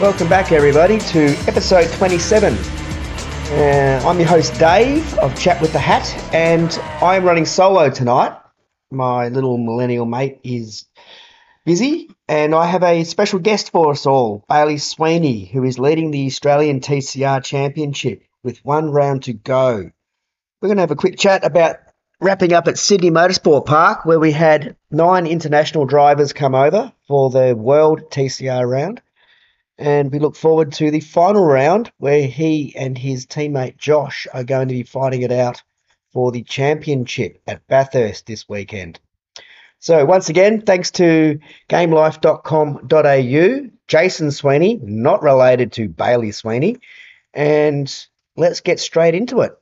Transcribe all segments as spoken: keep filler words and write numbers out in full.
Welcome back, everybody, to episode twenty-seven. Uh, I'm your host, Dave, of Chat with the Hat, and I'm running solo tonight. My little millennial mate is busy, and I have a special guest for us all, Bailey Sweeney, who is leading the Australian T C R Championship with one round to go. We're going to have a quick chat about wrapping up at Sydney Motorsport Park, where we had nine international drivers come over for the World T C R round. And we look forward to the final round where he and his teammate Josh are going to be fighting it out for the championship at Bathurst this weekend. So once again, thanks to game life dot com dot a u, Jason Sweeney, not related to Bailey Sweeney, and let's get straight into it.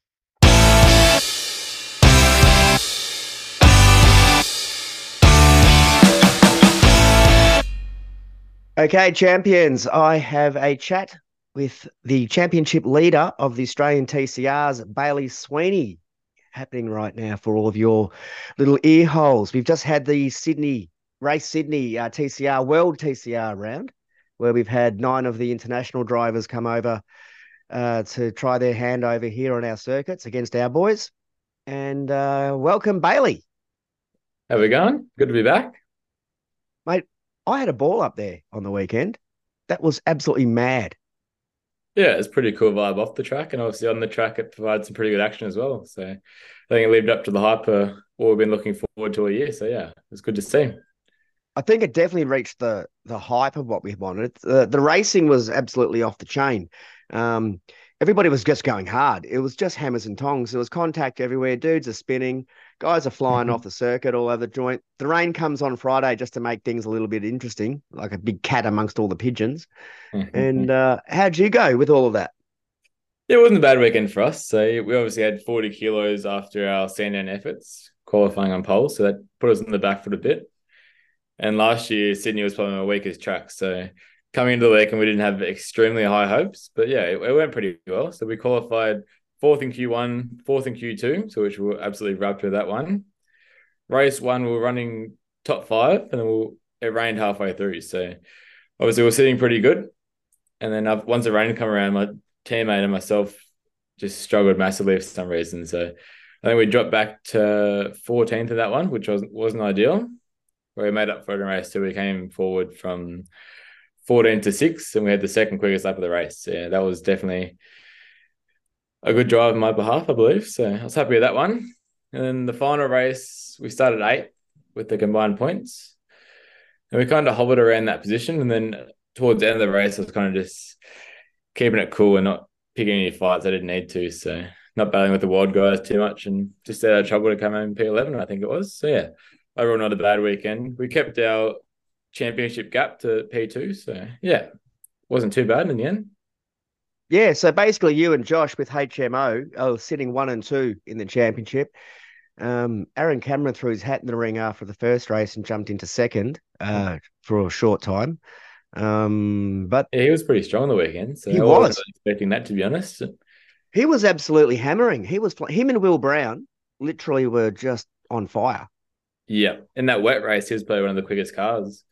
Okay, champions, I have a chat with the championship leader of the Australian T C Rs, Bailey Sweeney, happening right now for all of your little ear holes. We've just had the Sydney, Race Sydney uh, T C R, World T C R round, where we've had nine of the international drivers come over uh, to try their hand over here on our circuits against our boys. And uh, welcome, Bailey. How we going? Good to be back. Mate, I had a ball up there on the weekend. That was absolutely mad. Yeah, it's a pretty cool vibe off the track, and obviously on the track it provides some pretty good action as well. So I think it lived up to the hype of what we've been looking forward to a year. So yeah, it's good to see. I think it definitely reached the the hype of what we wanted. The, the racing was absolutely off the chain. Um, everybody was just going hard. It was just hammers and tongs. There was contact everywhere. Dudes are spinning. Guys are flying off the circuit all over the joint. The rain comes on Friday just to make things a little bit interesting, like a big cat amongst all the pigeons. And uh, how'd you go with all of that? Yeah, it wasn't a bad weekend for us. So we obviously had forty kilos after our Sandown efforts, qualifying on pole. So that put us in the back foot a bit. And last year, Sydney was probably my weakest track. So coming into the weekend, we didn't have extremely high hopes. But yeah, it, it went pretty well. So we qualified fourth in Q one, fourth in Q two, so which we were absolutely wrapped with that one. Race one, we were running top five, and then we'll, it rained halfway through. So obviously we we're sitting pretty good. And then once the rain come around, my teammate and myself just struggled massively for some reason. So I think we dropped back to fourteenth in that one, which wasn't, wasn't ideal. Where we made up for it in race two, we came forward from fourteen to six, and we had the second quickest lap of the race. So yeah, that was definitely a good drive on my behalf, I believe. So I was happy with that one. And then the final race, we started eight with the combined points. And we kind of hovered around that position. And then towards the end of the race, I was kind of just keeping it cool and not picking any fights I didn't need to. So not battling with the wild guys too much, and just out of trouble to come home in P eleven, I think it was. So yeah, overall not a bad weekend. We kept our championship gap to P two. So yeah, wasn't too bad in the end. Yeah, so basically you and Josh with H M O are sitting one and two in the championship. Um, Aaron Cameron threw his hat in the ring after the first race and jumped into second uh, for a short time. Um, but yeah, he was pretty strong on the weekend. So he I was wasn't expecting that, to be honest. He was absolutely hammering. He was him and Will Brown literally were just on fire. Yeah, in that wet race, he was probably one of the quickest cars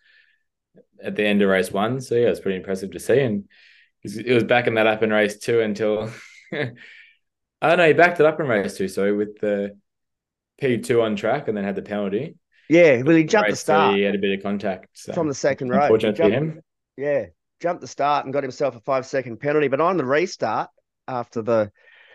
at the end of race one. So yeah, it was pretty impressive to see. And it was backing that up in race two until I don't know, he backed it up in race two, sorry, with the P two on track and then had the penalty. Yeah, well, he jumped the start. He had a bit of contact. So from the second row. Unfortunate jumped, for him. Yeah, jumped the start and got himself a five-second penalty. But on the restart, after the,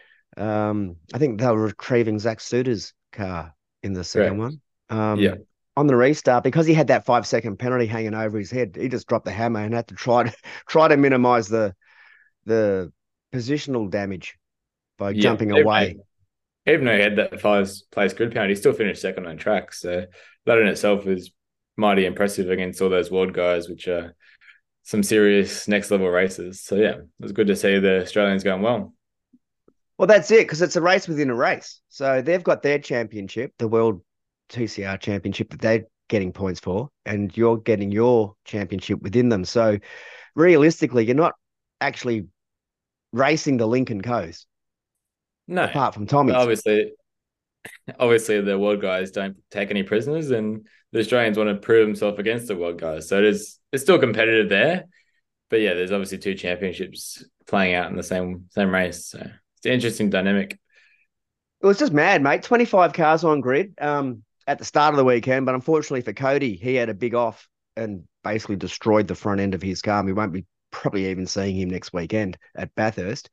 um, I think they were retrieving Zach Suter's car in the second Correct. one. Um, yeah. On the restart, because he had that five-second penalty hanging over his head, he just dropped the hammer and had to try to try to minimise the the positional damage by yeah. jumping even away. Though, even though he had that five-place grid penalty, he still finished second on track. So that in itself is mighty impressive against all those world guys, which are some serious next-level races. So yeah, it was good to see the Australians going well. Well, that's it, because it's a race within a race. So they've got their championship, the World T C R Championship, that they're getting points for, and you're getting your championship within them. So realistically, you're not actually racing the Lincoln Coast. No. Apart from Tommy's. Obviously, obviously the world guys don't take any prisoners, and the Australians want to prove themselves against the world guys. So it is it's still competitive there. but yeah, there's obviously two championships playing out in the same same race. So it's an interesting dynamic. It was just mad, mate. twenty-five cars on grid um, at the start of the weekend, but unfortunately for Cody, he had a big off and basically destroyed the front end of his car. We won't be probably even seeing him next weekend at Bathurst.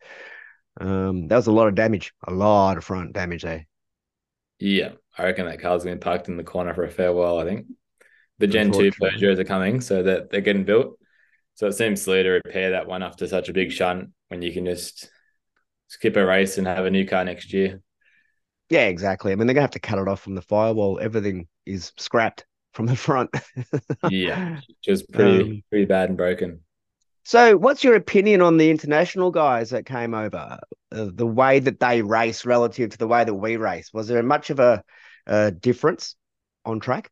Um, that was a lot of damage, a lot of front damage there. Yeah, I reckon that car's been parked in the corner for a fair while. I think the Gen two Unfortunately. Peugeots are coming, so that they're getting built. So it seems silly to repair that one after such a big shunt when you can just skip a race and have a new car next year. Yeah, exactly. I mean, they're going to have to cut it off from the firewall. Everything is scrapped from the front. Yeah, just pretty um, pretty bad and broken. so, what's your opinion on the international guys that came over? Uh, the way that they race relative to the way that we race? Was there much of a, a difference on track?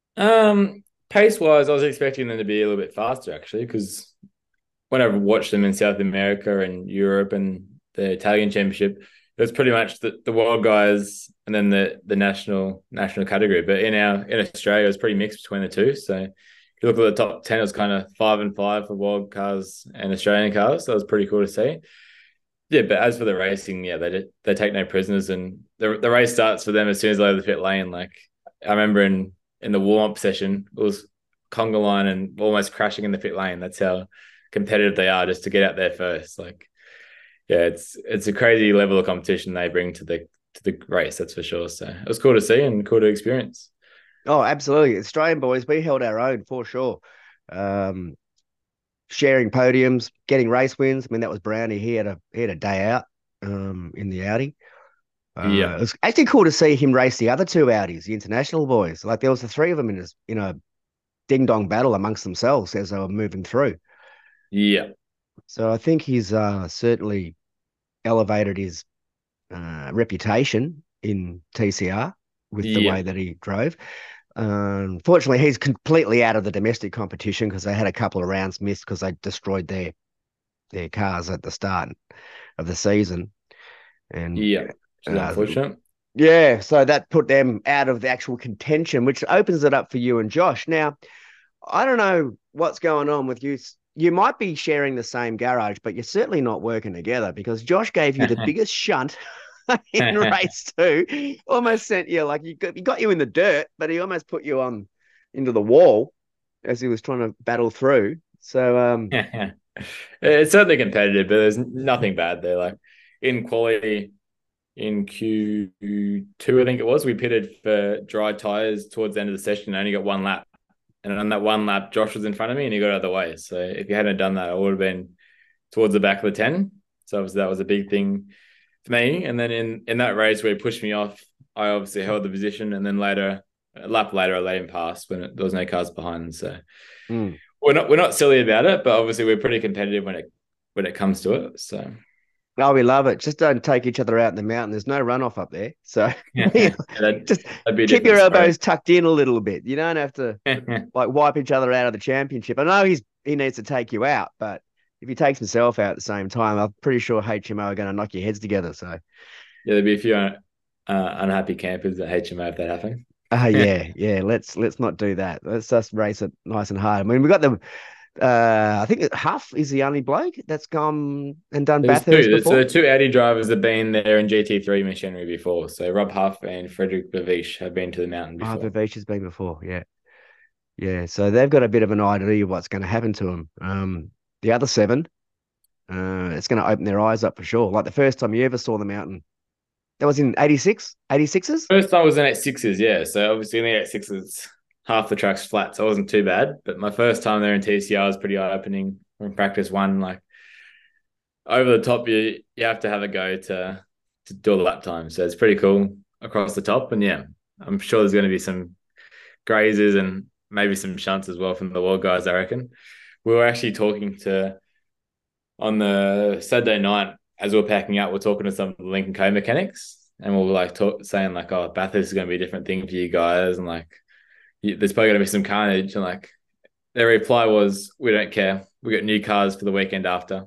Um, pace wise, I was expecting them to be a little bit faster actually, because when I watched them in South America and Europe and the Italian Championship, it was pretty much the, the world guys and then the the national national category. But in our in Australia, it was pretty mixed between the two. So if you look at the top ten, it was kind of five and five for world cars and Australian cars. So that was pretty cool to see. Yeah, but as for the racing, yeah, they they take no prisoners, and the the race starts for them as soon as they leave the pit lane. Like I remember in in the warm up session, it was conga line and almost crashing in the pit lane. That's how competitive they are just to get out there first. Like, yeah, it's it's a crazy level of competition they bring to the to the race. That's for sure. So it was cool to see and cool to experience. Oh, absolutely. Australian boys, we held our own for sure. Um, sharing podiums, getting race wins. I mean, that was Brownie. He had a he had a day out um, in the Audi. Uh, Yeah, it was actually cool to see him race the other two Audis, the international boys. Like there was the three of them in a in a ding dong battle amongst themselves as they were moving through. yeah, So I think he's uh, certainly elevated his uh, reputation in T C R with the yeah, way that he drove. Um, fortunately, he's completely out of the domestic competition because they had a couple of rounds missed because they destroyed their their cars at the start of the season. And yeah. Which is uh, unfortunate. yeah, so that put them out of the actual contention, which opens it up for you and Josh. Now, I don't know what's going on with you. You might be sharing the same garage, but you're certainly not working together because Josh gave you the biggest shunt in race two. Almost sent you like you got, he got you in the dirt, but he almost put you on into the wall as he was trying to battle through. So um It's certainly competitive, but there's nothing bad there. Like in quality in Q two, I think it was, we pitted for dry tires towards the end of the session and only got one lap. And on that one lap, Josh was in front of me and he got out of the way. So if you hadn't done that, I would have been towards the back of the ten. So obviously that was a big thing for me. And then in, in that race where he pushed me off, I obviously held the position. And then later, a lap later, I let him pass when it, there was no cars behind. So mm. we're not we're not silly about it, but obviously we're pretty competitive when it when it comes to it. So Oh, we love it. Just don't take each other out in the mountain. There's no runoff up there. So yeah, that, just that'd be a keep your different story. elbows tucked in a little bit. You don't have to like wipe each other out of the championship. I know he's he needs to take you out, but if he takes himself out at the same time, I'm pretty sure H M O are going to knock your heads together. So, Yeah, there'd be a few uh, unhappy campers at H M O if that happened. uh, yeah, yeah. Let's let's not do that. Let's just race it nice and hard. I mean, we got the. Uh, I think Huff is the only bloke that's gone and done There's Bathurst two. So before. the two Audi drivers have been there in G T three machinery before. So Rob Huff and Frederick Bavish have been to the mountain Oh, before. Bavish has been before. Yeah, yeah. So they've got a bit of an idea of what's going to happen to them. Um, the other seven, uh, it's going to open their eyes up for sure. Like the first time you ever saw the mountain, that was in eighty-six, eighty-sixes. First time was in eight sixes, yeah. So obviously in the eight sixes, half the track's flat, so it wasn't too bad. But my first time there in T C R was pretty eye opening. From practice one, like over the top, you you have to have a go to to do a lap time. So it's pretty cool across the top. And yeah, I'm sure there's going to be some grazes and maybe some shunts as well from the world guys, I reckon. We were actually talking to on the Saturday night as we were packing up, we're talking to some of the Lincoln Co mechanics, and we were like talk, saying like, "Oh, Bathurst is going to be a different thing for you guys," and like, "There's probably going to be some carnage." And like, their reply was, "We don't care. We got new cars for the weekend after."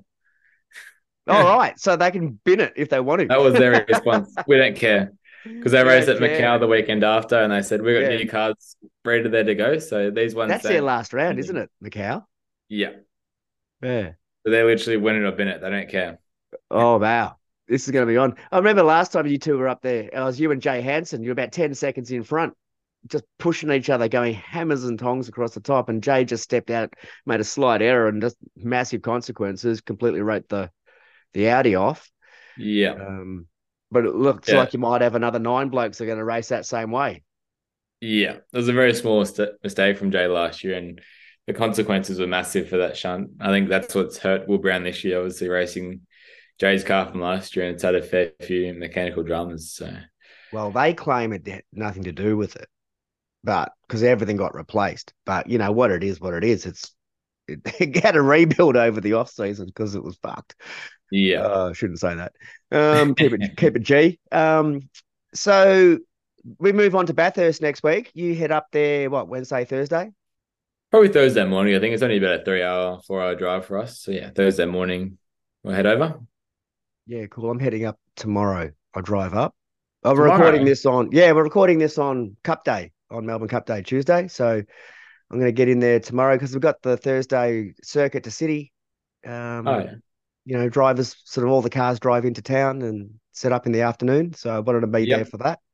All right, so they can bin it if they want That to. was their response. We don't care. Because they We raced don't at Macau care. the weekend after and they said, we got Yeah, new cars ready there to go. So these ones that's their don't. last round, isn't it, Macau? Yeah. Yeah. So they literally win it or bin it. They don't care. Oh, wow. This is going to be on. I remember last time you two were up there. It was you and Jay Hansen. You were about ten seconds in front, just pushing each other, going hammers and tongs across the top. And Jay just stepped out, made a slight error, and just massive consequences. Completely wrote the the Audi off. Yeah. Um, but it looks Yeah. like you might have another nine blokes that are going to race that same way. Yeah. It was a very small mist- mistake from Jay last year, and the consequences were massive for that shunt. I think that's what's hurt Will Brown this year, obviously racing Jay's car from last year, and it's had a fair few mechanical dramas. So, Well, they claim it had nothing to do with it, but because everything got replaced. But you know what it is, what it is. It's it had a rebuild over the off season because it was fucked. yeah. Uh, shouldn't say that. Um, keep it keep it G. Um, so we move on to Bathurst next week. You head up there what Wednesday, Thursday? Probably Thursday morning. I think it's only about a three hour, four hour drive for us. So, yeah, Thursday morning, we'll head over. Yeah, cool. I'm heading up tomorrow. I drive up. I'm Tomorrow? recording this on yeah, we're recording this on Cup Day, on Melbourne Cup Day, Tuesday. So I'm going to get in there tomorrow because we've got the Thursday circuit to City. Um, Oh, yeah. you know, drivers, sort of all the cars drive into town and set up in the afternoon. So I wanted to be there Yep. for that.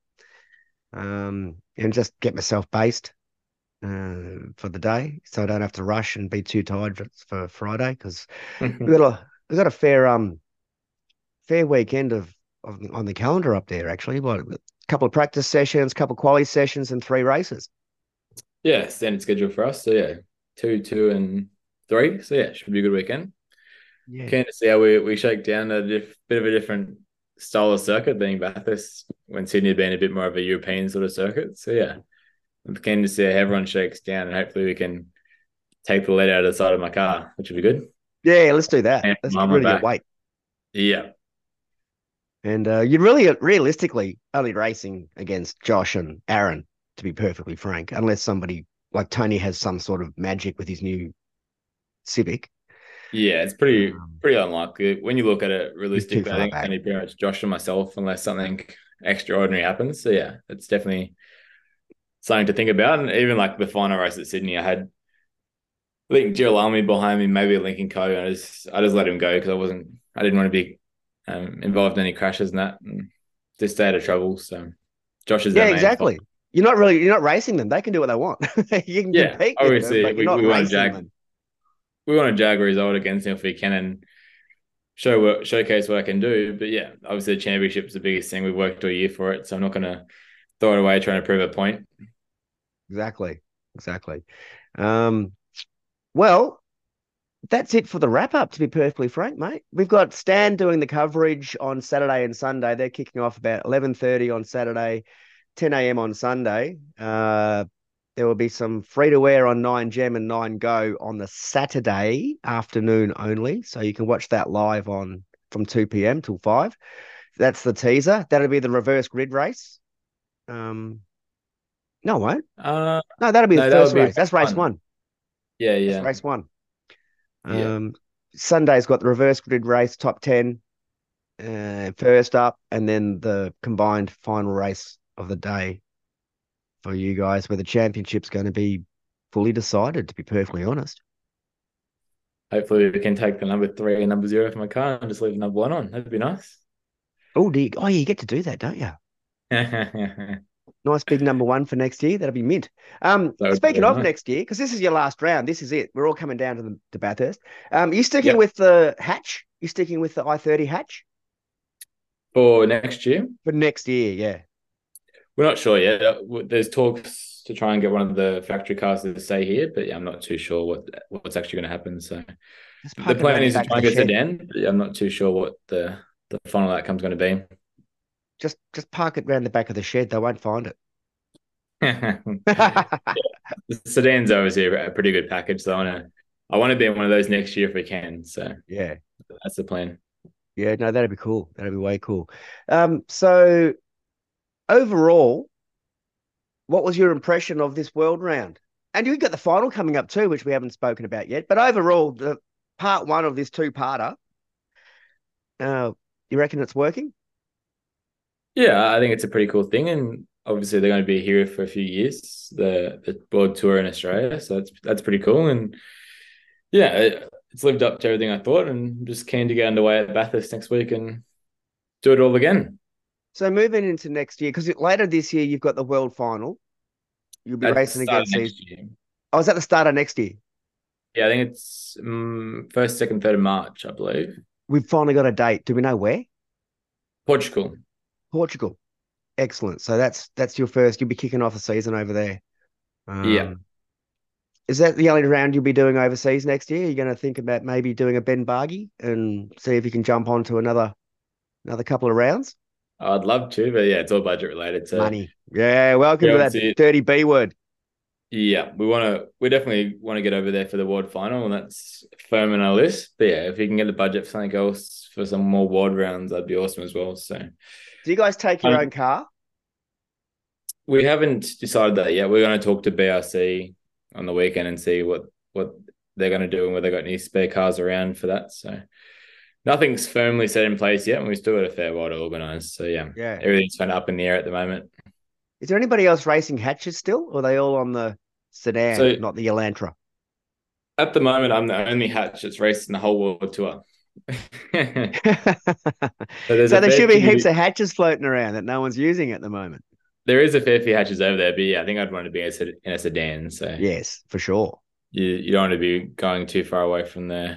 Um, and just get myself based uh, for the day, so I don't have to rush and be too tired for Friday because we got a we got a fair um fair weekend of, of on the calendar up there actually. What a couple of practice sessions, couple of quality sessions, and three races. Yeah, standard schedule for us. So, yeah, two, two, and three. So, yeah, should be a good weekend. Yeah, Keen to see how we, we shake down a diff, bit of a different style of circuit, being Bathurst, when Sydney had been a bit more of a European sort of circuit. So, yeah, I'm keen to see how everyone shakes down, and hopefully we can take the lead out of the side of my car, which would be good. yeah, let's do that. And Let's on my really get back. weight. Yeah. And uh, you're really realistically only racing against Josh and Aaron, to be perfectly frank, unless somebody like Tony has some sort of magic with his new Civic. Yeah, it's pretty Um, pretty unlikely. When you look at it He's too realistically, I far think it's back. only pretty much Josh and myself, unless something extraordinary happens. So, yeah, it's definitely something to think about. And even like the final race at Sydney, I had I think Girolami behind me, maybe a Lincoln Co. And I just I just let him go because I wasn't I didn't want to be um, involved in any crashes and that, and just stay out of trouble. So Josh is Yeah, our main fight. exactly. You're not really you're not racing them. They can do what they want. You can Yeah, compete with them, obviously but you're we, not we want to racing jag them. we want to jag a result against him if we can and show what showcase what I can do. But yeah, obviously the championship is the biggest thing. We've worked all year for it, so I'm not going to throw it away trying to prove a point. Exactly. Exactly. Um, well, that's it for the wrap up, to be perfectly frank, mate. We've got Stan doing the coverage on Saturday and Sunday. They're kicking off about eleven thirty on Saturday, ten a.m. on Sunday. Uh, there will be some free to wear on nine Gem and nine Go on the Saturday afternoon only. So you can watch that live on from two p.m. till five. That's the teaser. That'll be the reverse grid race. Um, no, it won't. Uh, No, that'll be the no, that would first be race. That's race fun. one. Yeah, That's yeah, race one. yeah. Um, Sunday's got the reverse grid race, top ten, uh, first up, and then the combined final race of the day for you guys, where the championship's going to be fully decided, to be perfectly honest. Hopefully we can take the number three and number zero for my car and just leave the number one on. That'd be nice. Oh, dear. Oh, yeah, you get to do that, don't you? That Nice big number one for next year. That'll be mint. Um, would be speaking very of nice. next year, because this is your last round, this is it. We're all coming down to the to Bathurst. Um, you sticking Yep. with the hatch? You sticking with the I thirty hatch For next year, for next year? Yeah. we're not sure yet. Uh, There's talks to try and get one of the factory cars to stay here, but yeah, I'm not too sure what what's actually going to happen. So Just the park it plan around the is to back try of and the get shed. sedan, but yeah, I'm not too sure what the the final outcome's going to Just just park it around the back of the shed. They won't find it. be. The sedan's obviously a a pretty good package, so I want to I want to be in one of those next year if we can. So Yeah. that's the plan. Yeah, no, that'd be cool. That'd be way cool. Um, so overall, what was your impression of this world round? And you've got the final coming up too, which we haven't spoken about yet. But overall, the part one of this two-parter, uh, you reckon it's working? Yeah, I think it's a pretty cool thing, and obviously they're going to be here for a few years, the the World Tour in Australia, so that's that's pretty cool. And yeah, it's lived up to everything I thought, and I'm just keen to get underway at Bathurst next week and do it all again. So moving into next year, because later this year you've got the World Final. You'll be At the racing start of against these. next year. I was at the start of next year. Yeah, I think it's um, first, second, third of March, I believe. We've finally got a date. Do we know where? Portugal. Portugal. Excellent. So that's that's your first. You'll be kicking off the season over there. Um, Yeah. Is that the only round you'll be doing overseas next year? You're going to think about maybe doing a Ben Bargy and see if you can jump onto another another couple of rounds? I'd love to, but yeah, it's all budget related. So Money. Yeah, welcome Yeah, to that's that it. dirty B word. yeah, we want to, we definitely want to get over there for the ward final, and that's firm in our list. But yeah, if you can get a budget for something else for some more ward rounds, that'd be awesome as well. So Do you guys take your Um, own car? we haven't decided that yet. We're going to talk to B R C on the weekend and see what what they're going to do and whether they got any spare cars around for that. So nothing's firmly set in place yet, and we still got a fair while to organise. So yeah, Yeah. everything's kind of up in the air at the moment. Is there anybody else racing hatches still? Or are they all on the sedan, So- not the Elantra? At the moment, I'm the only hatch that's racing the whole world tour. so there's So a there fair should be few- heaps of hatches floating around that no one's using at the moment. There is a fair few hatches over there, but yeah, I think I'd want to be in a, sed- in a sedan. So Yes, for sure. you, you don't want to be going too far away from the,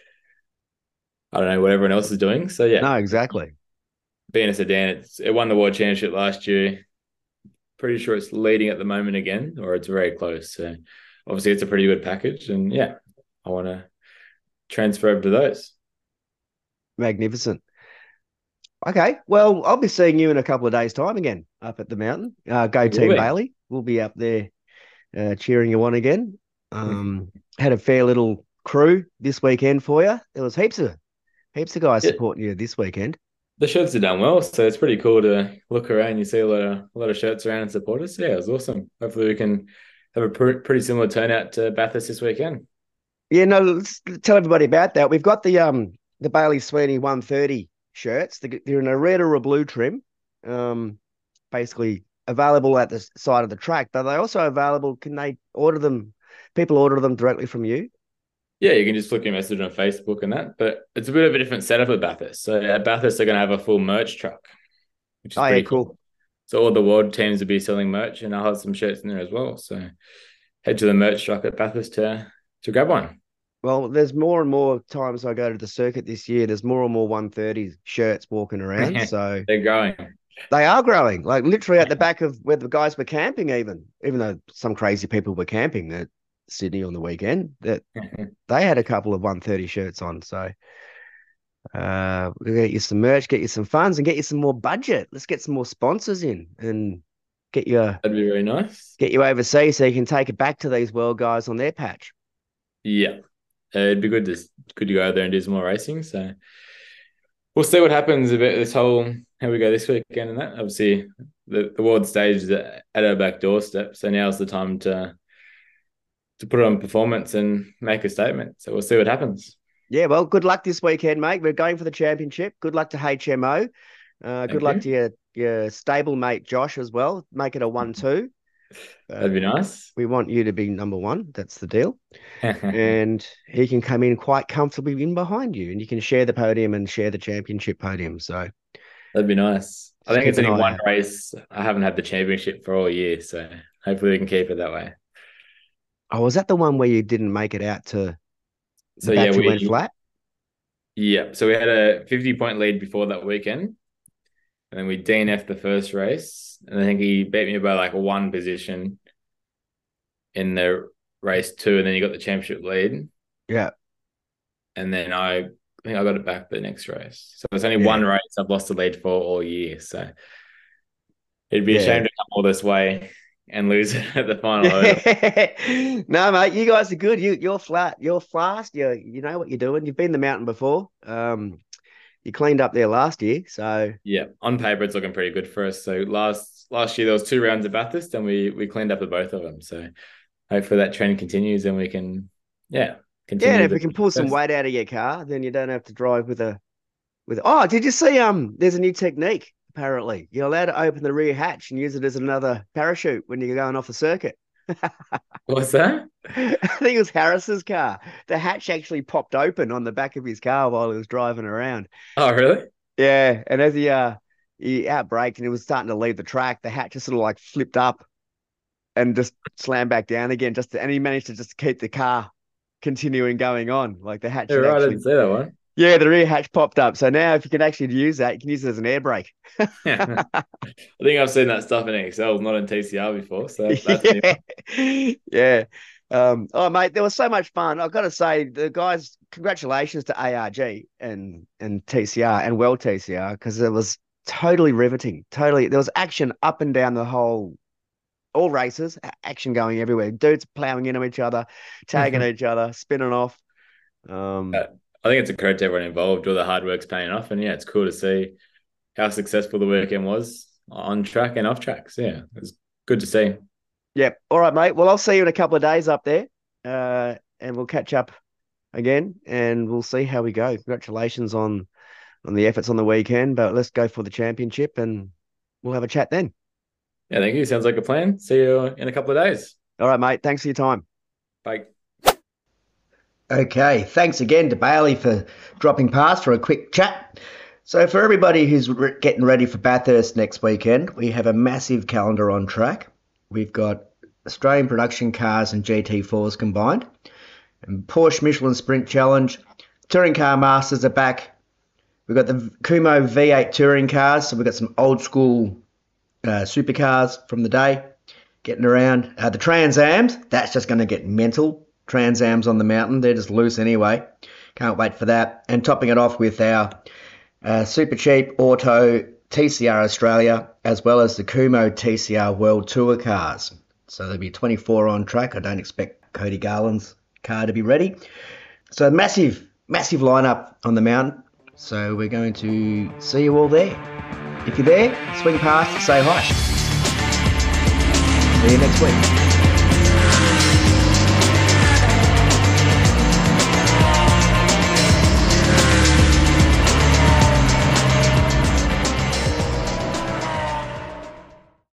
I don't know, what everyone else is doing. So yeah, No, exactly. being a sedan, it's, it won the world championship last year. Pretty sure it's leading at the moment again, or it's very close. So obviously it's a pretty good package, and yeah, I want to transfer over to those. Magnificent. Okay, well, I'll be seeing you in a couple of days' time again up at the mountain. Uh, go You Team will be. Bailey. We'll be up there uh, cheering you on again. Um, had a fair little crew this weekend for you. There was heaps of heaps of guys Yeah. supporting you this weekend. The shirts have done well, so it's pretty cool to look around. You see a lot of a lot of shirts around and supporters. Yeah, it was awesome. Hopefully, we can have a pr- pretty similar turnout to Bathurst this weekend. Yeah, no, let's tell everybody about that. We've got the um the Bailey Sweeney one thirty shirts. They're they're in a red or a blue trim. Um, basically available at the side of the track, but they're also available. Can they order them? People order them directly from you? Yeah, you can just flick your message on Facebook and that, but it's a bit of a different setup at Bathurst. So at Bathurst, they're going to have a full merch truck, which is Oh, yeah, pretty cool. So all the world teams will be selling merch, and I'll have some shirts in there as well. So head to the merch truck at Bathurst to to grab one. Well, there's more and more times I go to the circuit this year. There's more and more one thirty shirts walking around. So They're going. they are growing, like literally at the back of where the guys were camping, even, even though some crazy people were camping at Sydney on the weekend, that they had a couple of one thirty shirts on. So uh, we'll get you some merch, get you some funds, and get you some more budget. Let's get some more sponsors in and get you That'd be very nice. get you overseas so you can take it back to these world guys on their patch. Yeah, uh, it'd be good to good to go out there and do some more racing. So we'll see what happens about this whole how we go this weekend and that. Obviously, the, the world stage is at our back doorstep, so now's the time to to put it on performance and make a statement. So we'll see what happens. Yeah, well, good luck this weekend, mate. We're going for the championship. Good luck to H M O. Uh, good luck you. to your, your stable mate, Josh, as well. Make it a one two. That'd be nice. We want you to be number one. That's the deal. And he can come in quite comfortably in behind you, and you can share the podium and share the championship podium. So That'd be nice. I Just think it's keep an only eye one out. race. I haven't had the championship for all year, so hopefully we can keep it that way. oh, was that the one where you didn't make it out to the So yeah, battery we went flat? yeah. So we had a fifty point lead before that weekend, and then we D N F'd the first race, and I think he beat me by like one position in the race two, and then he got the championship lead, Yeah. and then I, I think I got it back the next race. So it's only Yeah. one race I've lost the lead for all year. So it'd be a Yeah. shame to come all this way and lose it at the final hurdle. No, mate, you guys are good. You you're flat. You're fast. You you know what you're doing. You've been the mountain before. Um, you cleaned up there last year, so Yeah, on paper it's looking pretty good for us. So last last year there was two rounds of Bathurst, and we we cleaned up at both of them. So hopefully that trend continues, and we can yeah continue. yeah. And if the we can pull some success. weight out of your car, then you don't have to drive with a with. Oh, did you see? Um, there's a new technique. Apparently, you're allowed to open the rear hatch and use it as another parachute when you're going off the circuit. What's that? I think it was Harris's car. The hatch actually popped open on the back of his car while he was driving around. Oh, really? Yeah, and as he uh he outbraked and he was starting to leave the track, the hatch just sort of like flipped up and just slammed back down again. Just to, and he managed to just keep the car continuing going on. Like the hatch Yeah, had right. I actually, didn't see that one. yeah, the rear hatch popped up. So now if you can actually use that, you can use it as an air brake. Yeah. I think I've seen that stuff in X L, not in T C R before. So that's new. Yeah. Yeah. Um, oh, mate, there was so much fun. I've got to say, the guys, congratulations to A R G and and T C R and well T C R because it was totally riveting. Totally, there was action up and down the whole, all races, a- action going everywhere. Dudes plowing into each other, tagging each other, spinning off. Um, Uh, I think it's a credit to everyone involved. All the hard work's paying off, and yeah, it's cool to see how successful the weekend was on track and off track. So yeah, it was good to see. yeah. All right, mate. Well, I'll see you in a couple of days up there, uh, and we'll catch up again, and we'll see how we go. Congratulations on on the efforts on the weekend, but let's go for the championship, and we'll have a chat then. Yeah, thank you. Sounds like a plan. See you in a couple of days. All right, mate. Thanks for your time. Bye. Okay, thanks again to Bailey for dropping past for a quick chat. So, for everybody who's re- getting ready for Bathurst next weekend, we have a massive calendar on track. We've got Australian production cars and G T fours combined, and Porsche Michelin Sprint Challenge, Touring Car Masters are back. We've got the Kumo V eight touring cars, so we've got some old school uh, supercars from the day getting around. Uh, the Trans Ams, that's just going to get mental. Trans Ams on the mountain, they're just loose anyway. Can't wait for that. And topping it off with our uh, super cheap auto T C R Australia, as well as the Kumo T C R World Tour cars. So there'll be twenty-four on track. I don't expect Cody Garland's car to be ready. So massive, massive lineup on the mountain. So we're going to see you all there. If you're there, swing past, say hi. See you next week.